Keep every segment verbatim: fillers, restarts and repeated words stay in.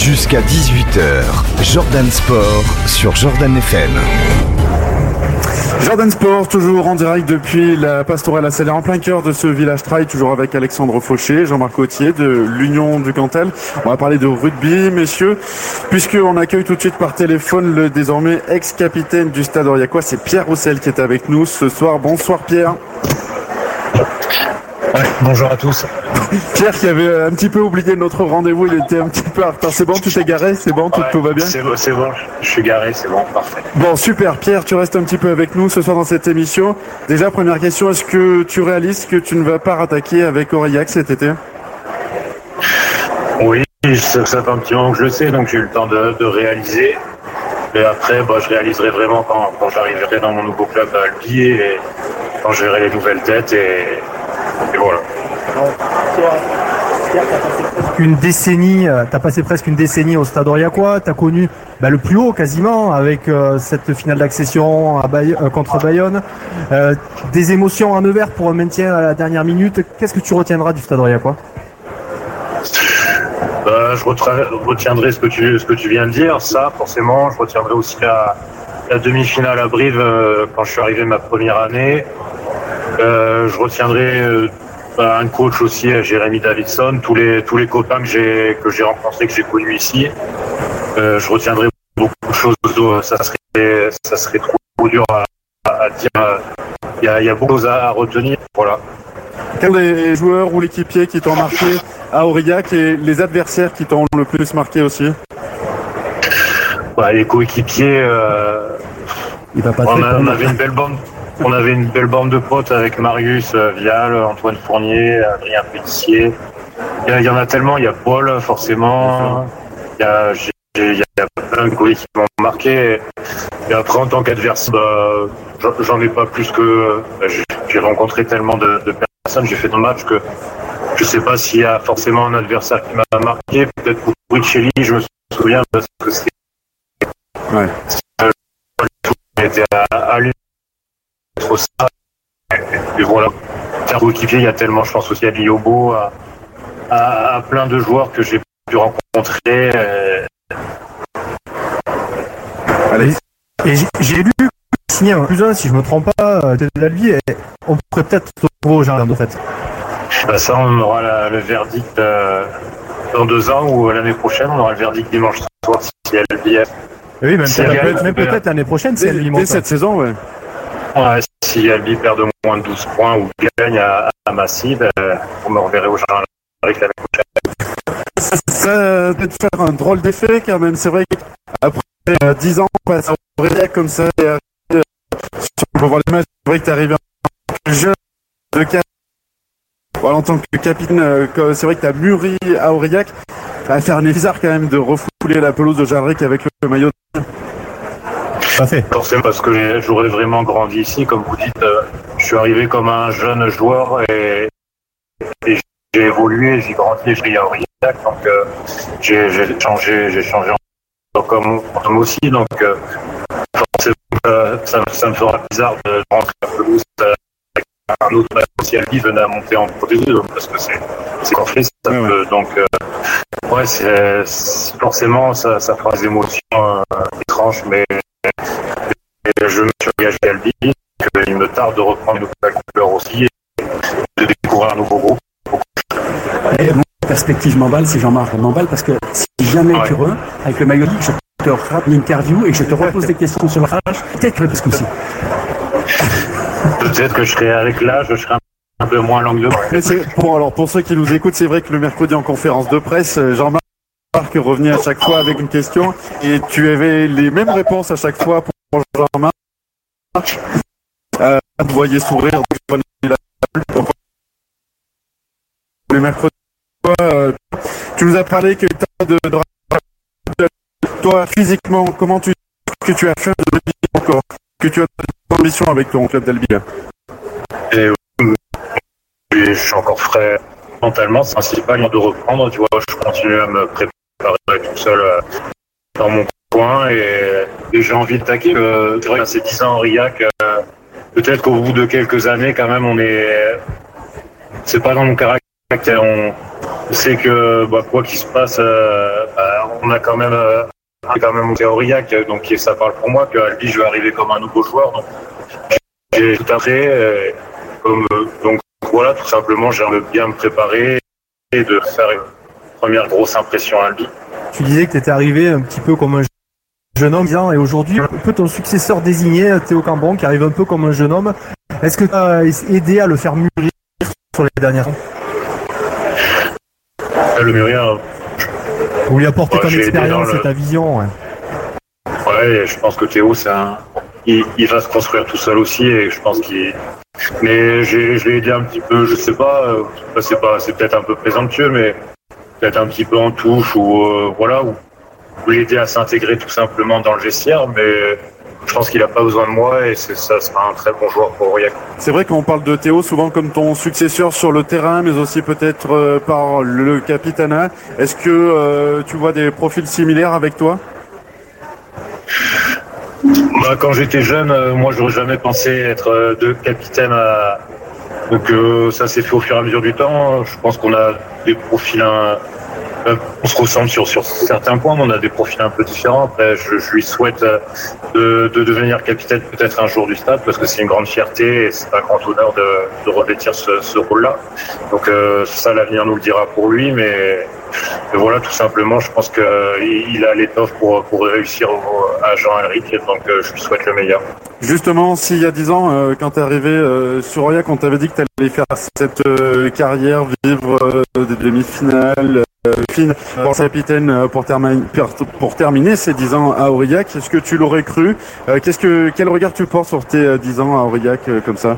Jusqu'à dix-huit heures, Jordan Sport sur Jordan F M. Jordan Sport, toujours en direct depuis la Pastorelle à Salaire, en plein cœur de ce village trail, toujours avec Alexandre Fauché, Jean-Marc Gauthier de l'Union du Cantal. On va parler de rugby, messieurs, puisqu'on accueille tout de suite par téléphone le désormais ex-capitaine du Stade Aurillacois, c'est Pierre Roussel qui est avec nous ce soir. Bonsoir Pierre. Ouais, bonjour à tous. Pierre qui avait un petit peu oublié notre rendez-vous, il était un petit peu en retard. C'est bon, tu t'es garé? C'est bon, tout, ouais, tout va bien? C'est bon, c'est bon, je suis garé, c'est bon, parfait. Bon, super. Pierre, tu restes un petit peu avec nous ce soir dans cette émission. Déjà, première question, est-ce que tu réalises que tu ne vas pas rattaquer avec Aurillac cet été? Oui, ça fait un petit moment que je le sais, donc j'ai eu le temps de, de réaliser. Et après, bah, je réaliserai vraiment quand, quand j'arriverai dans mon nouveau club à Albi et quand je verrai les nouvelles têtes et, et voilà. Pierre, t'as passé presque une décennie, t'as passé presque une décennie au Stade Aurillacois, t'as connu bah, le plus haut quasiment avec euh, cette finale d'accession à Bay- euh, contre Bayonne, euh, des émotions à Nevers pour un maintien à la dernière minute. Qu'est-ce que tu retiendras du Stade Aurillacois? Euh, je retiendrai ce que tu ce que tu viens de dire, ça forcément. Je retiendrai aussi la, la demi-finale à Brive euh, quand je suis arrivé ma première année. Euh, je retiendrai euh, un coach aussi, Jérémy Davidson, tous les tous les copains que j'ai que j'ai rencontrés, que j'ai connus ici. Euh, je retiendrai beaucoup de choses. Ça serait ça serait trop dur à, à dire. Il y a il y a beaucoup de choses à retenir. Voilà. Quels sont les joueurs ou l'équipier qui t'ont marqué à Aurillac et les adversaires qui t'ont le plus marqué aussi? Bah, les coéquipiers, euh, Il va pas on, a, on avait une belle bande, on avait une belle bande de potes avec Marius euh, Vial, Antoine Fournier, Adrien Pellissier. Il y, y en a tellement, il y a Paul forcément, il y a, j'ai, il y a plein de coéquipiers qui m'ont marqué. Et après en tant qu'adversaire, bah, j'en ai pas plus que. Bah, j'ai rencontré tellement de, de personnes, j'ai fait dans le match que je sais pas s'il y a forcément un adversaire qui m'a marqué. Peut-être pour Richelli, je me souviens parce que c'était. Ouais. Il était à, à lui. Trop ça. Et voilà. Faire coéquipier, il y a tellement, je pense aussi à Liobo, à, à, à plein de joueurs que j'ai pu rencontrer. Euh... Allez. Et j'ai, j'ai lu signer un plus un, si je me trompe pas, de Albi, et on pourrait peut-être se retrouver au jardin de fait. Bah ça, on aura la, le verdict euh, dans deux ans ou l'année prochaine. On aura le verdict dimanche soir si Albi. Oui, même, si peut-être, Albi, même peut-être l'année prochaine, si Dès, Albi dès monte. cette saison, ouais. Ouais, si Albi perd de moins de douze points ou gagne à, à Massy, ben, on me reverrai au jardin avec l'année prochaine. Ça, ça peut te faire un drôle d'effet quand même. C'est vrai qu'après euh, dix ans, on passe à Aurillac comme ça, et euh, on peut voir les matchs, c'est vrai que t'es arrivé en plus jeune de quatre. Voilà, en tant que capitaine, euh, c'est vrai que t'as mûri à Aurillac. Ça va faire un effet bizarre quand même de refouler la pelouse de Jardric avec le, le maillot. Parfait. Forcément, parce que j'aurais vraiment grandi ici, comme vous dites. Euh, je suis arrivé comme un jeune joueur et, et j'ai évolué, j'ai grandi, j'ai à Aurillac, donc euh, j'ai, j'ai changé, j'ai changé en comme, comme aussi, donc euh, forcément, euh, ça, ça me fera bizarre de rentrer à la pelouse euh, avec un autre match si Albi venait à monter en Pro D deux, parce que c'est c'est qu'on fait, ça Ouais, ouais. peut, donc euh, ouais, c'est, c'est forcément ça, ça fera des émotions euh, étranges, mais et je me suis engagé à Albi, qu'il me tarde de reprendre une nouvelle couleur aussi et de découvrir un nouveau groupe. Et bon, perspective m'emballe, c'est Jean-Marc m'emballe parce que si jamais Ouais. tu re, avec le maillot, je te rappe l'interview et que je te repose des questions sur le rage, peut-être que parce que aussi. Peut-être que je serai avec l'âge, je serai un peu moins langue de bois. Mais c'est, bon, alors pour ceux qui nous écoutent, c'est vrai que le mercredi en conférence de presse, euh, Jean-Marc revenait à chaque fois avec une question et tu avais les mêmes réponses à chaque fois pour Jean-Marc. Euh, vous voyez sourire, donc je prenais la table. Le mercredi, euh, tu nous as parlé que t'as de, de toi physiquement, comment tu que tu as fait de encore, que tu as de ambition avec ton club d'Albi. Et euh, je suis encore frais mentalement, c'est principal de reprendre, tu vois, je continue à me préparer tout seul euh, dans mon coin et, et j'ai envie de taquer. Euh, c'est vrai que ces dix ans en Aurillac, euh, peut-être qu'au bout de quelques années, quand même, on est. C'est pas dans mon caractère. On sait que bah, quoi qu'il se passe, euh, euh, on a quand même, euh, quand même monté à Aurillac, donc ça parle pour moi qu'à Albi, je vais arriver comme un nouveau joueur. Donc, j'ai tout à fait, euh, comme, euh, donc voilà, tout simplement, j'aimerais bien me préparer et de faire une première grosse impression à Albi. Tu disais que tu étais arrivé un petit peu comme un jeune homme, et aujourd'hui, un peu ton successeur désigné, Théo Cambron, qui arrive un peu comme un jeune homme. Est-ce que tu as aidé à le faire mûrir sur les dernières années? Le mûrir. Ou lui apporter ouais, ton expérience le... et ta vision. Ouais. ouais, je pense que Théo, c'est un... il, il va se construire tout seul aussi, et je pense qu'il. Mais j'ai, je l'ai aidé un petit peu, je sais pas, euh, c'est pas, c'est peut-être un peu présomptueux, mais peut-être un petit peu en touche ou euh, voilà, ou, ou l'aider à s'intégrer tout simplement dans le vestiaire, mais je pense qu'il n'a pas besoin de moi et c'est, ça sera un très bon joueur pour Aurillac. C'est vrai qu'on parle de Théo souvent comme ton successeur sur le terrain, mais aussi peut-être euh, par le capitanat. Est-ce que euh, tu vois des profils similaires avec toi? Bah, quand j'étais jeune, euh, moi j'aurais jamais pensé être euh, de capitaine à... Donc euh, ça s'est fait au fur et à mesure du temps. Je pense qu'on a des profils... Un... On se ressemble sur, sur certains points, mais on a des profils un peu différents. Après, je, je lui souhaite de, de devenir capitaine peut-être un jour du stade, parce que c'est une grande fierté et c'est un grand honneur de, de revêtir ce, ce rôle-là. Donc euh, ça, l'avenir nous le dira pour lui, mais, mais voilà, tout simplement, je pense qu'il a l'étoffe pour, pour réussir au, à Jean-Henrique, donc euh, je lui souhaite le meilleur. Justement, s'il y a dix ans, euh, quand tu es arrivé euh, sur Aurillac, on t'avait dit que tu allais faire cette euh, carrière, vivre euh, des demi-finales, euh, fine, pour capitaine pour, termi- pour terminer ces dix ans à Aurillac. Est-ce que tu l'aurais cru? euh, qu'est-ce que, Quel regard tu portes sur tes euh, dix ans à Aurillac euh, comme ça?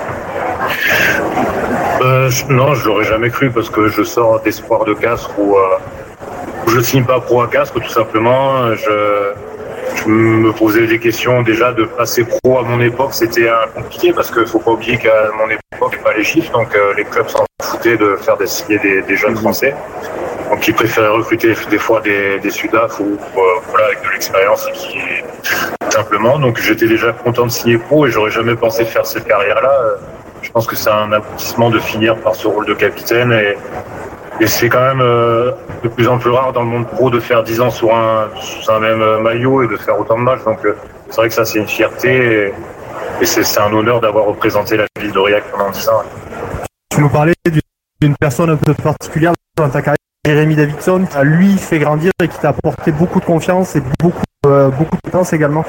euh, je, Non, je l'aurais jamais cru parce que je sors d'Espoir de Castres où, euh, où je signe pas pro à Castres tout simplement. Je... Je me posais des questions déjà de passer pro à mon époque, c'était euh, compliqué parce qu'il faut pas oublier qu'à mon époque, il n'y a pas les chiffres, donc euh, les clubs s'en foutaient de faire des signer des, des jeunes français. Donc ils préféraient recruter des fois des, des Sudaf ou euh, voilà, avec de l'expérience et qui simplement. Donc j'étais déjà content de signer pro et j'aurais jamais pensé faire cette carrière-là. Je pense que c'est un aboutissement de finir par ce rôle de capitaine et Et c'est quand même euh, de plus en plus rare dans le monde pro de faire dix ans sur un, sous un même maillot et de faire autant de matchs. Donc euh, c'est vrai que ça c'est une fierté et, et c'est, c'est un honneur d'avoir représenté la ville d'Aurillac pendant dix ans. Tu nous parlais d'une personne un peu particulière dans ta carrière, Jérémy Davidson, qui a lui fait grandir et qui t'a apporté beaucoup de confiance et beaucoup, euh, beaucoup de confiance également.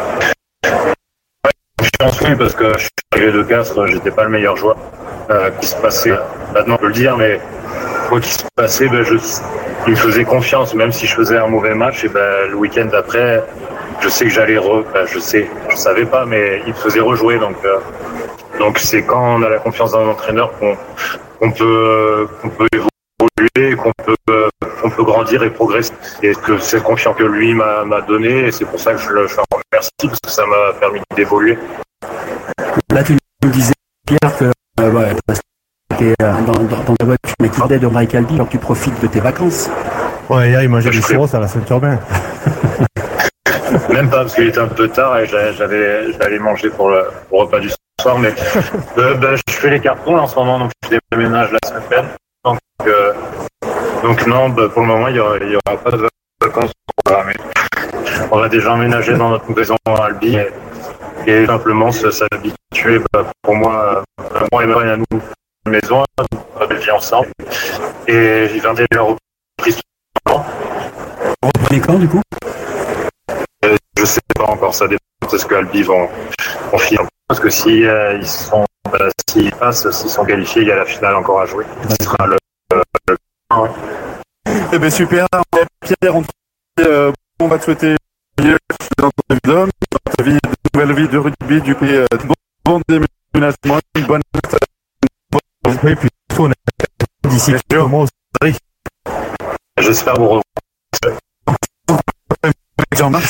Je pense oui parce que je suis arrivé de Castres, j'étais pas le meilleur joueur euh, qui se passait. Maintenant on peut le dire, mais quoi qu'il se passait, ben, je, il me faisait confiance, même si je faisais un mauvais match. Et ben, le week-end d'après, je sais que j'allais re, ben, je sais, je savais pas, mais il me faisait rejouer. Donc, euh, donc c'est quand on a la confiance dans l'entraîneur qu'on, qu'on peut, qu'on peut évoluer, qu'on peut, euh, qu'on peut grandir et progresser. Et que cette confiance que lui m'a, m'a donnée, et c'est pour ça que je le, je le remercie parce que ça m'a permis d'évoluer. Là, tu nous disais Pierre que euh, ouais, parce que dans, dans, dans ta voiture, mais tu parlais de Mike Albi, alors tu profites de tes vacances. Ouais, hier il mangeait des churros à la Saint-Urbain. Même pas parce qu'il était un peu tard et j'avais, j'allais manger pour le, pour le repas du soir, mais euh, ben, je fais les cartons en ce moment, donc je déménage la semaine prochaine. Donc, euh, donc non, ben, pour le moment il n'y aura, aura pas de vacances programmées. On va déjà emménager dans notre maison à Albi et, et simplement s'habituer. Ben, pour moi, moi et Marine à nous. Maison, on vit ensemble et il vient de la reprise. Vous reprenez quand du coup? euh, Je sais pas encore, ça dépend de ce que Albi vont, vont finir. Parce que si euh, ils sont, euh, s'ils passent, s'ils sont qualifiés, il y a la finale encore à jouer. Ce sera le. le, le... Ouais. Eh ben super, Pierre, on, euh, on va te souhaiter dans ta vie d'homme, dans ta vie, de nouvelle vie de rugby, du coup, euh, bon déménagement, une bonne. Oui, puis on a d'ici quelques mois aussi. J'espère vous revoir. Jean-Marc.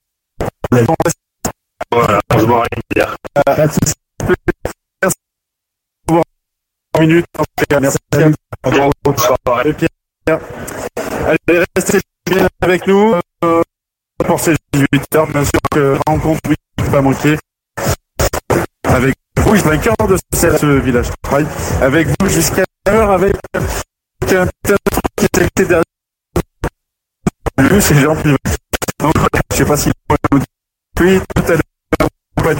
Voilà, on se voit hier. Merci pour minutes. Merci. Bonne soirée. Pierre. Allez, restez bien avec nous euh, pour ces dix-huit heures. Bien sûr que rencontre, oui, il ne faut pas manquer. Avec vous, vainqueur de ce village travail. Avec vous jusqu'à l'heure, avec un petit truc qui était derrière. c'est gentil. Donc, je sais pas si oui, tout à l'heure.